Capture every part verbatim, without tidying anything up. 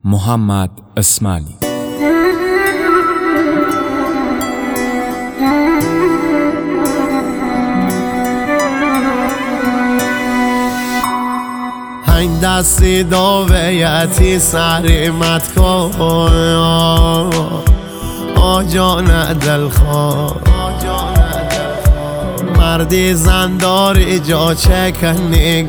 محمد اسماعیلی. هنگ دستی داویتی سری مت کن آجان دلخواه مردی زنداری جا چکنی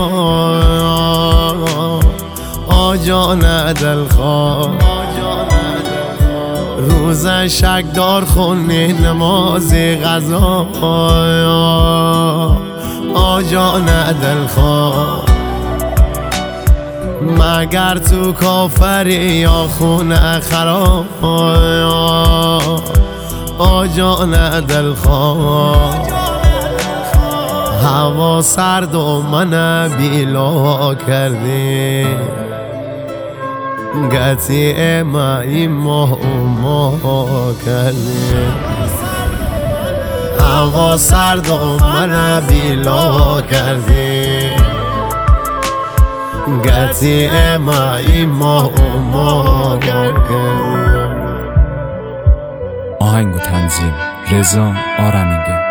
گناه آجان دلخواه روز شک دار خونی نمازی غذا آجان دلخواه مگر تو کافری یا خونه خراب آجان دلخواه هوا سرد و من بیلا کردی گتی ما این ماه و ماه کردی هوا سرد و من بیلا کردی گتی ما این ماه و ماه کردی. آهنگ و تنظیم رضا آرمینگه.